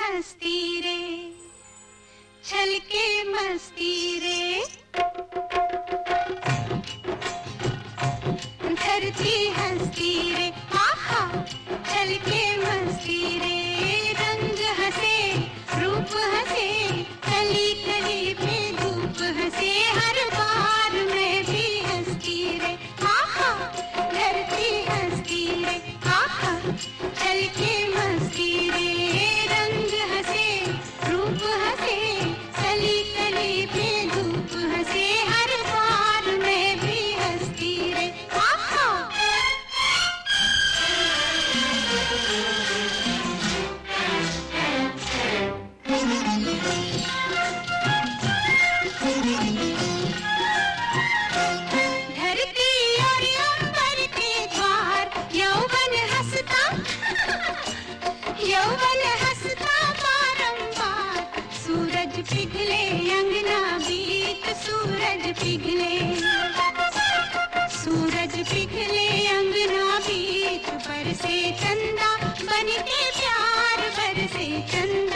हंसती रे, छलके मस्ती रे। धरती हंसती रे, आहा छलके मस्ती रे। रंग हंसे, रूप हंसे, कली कली पे धूप हंसे। हर बार मैं भी हंसती रे, आहा धरती हंसती रे, आहा छलके मस्ती रे। रंग हंसे, रूप हंसे, कली कली पे धूप हंसे। हर बार मैं भी हंसती रे, आहा। धरती और अंबर के द्वार, यौवन हंसता यौवन हंसता बारंबार। सूरज पिघले अंगना बीच, सूरज पिघले, सूरज पिघले अंगना बीच। बरसे चंदा बन के प्यार, बरसे चंदा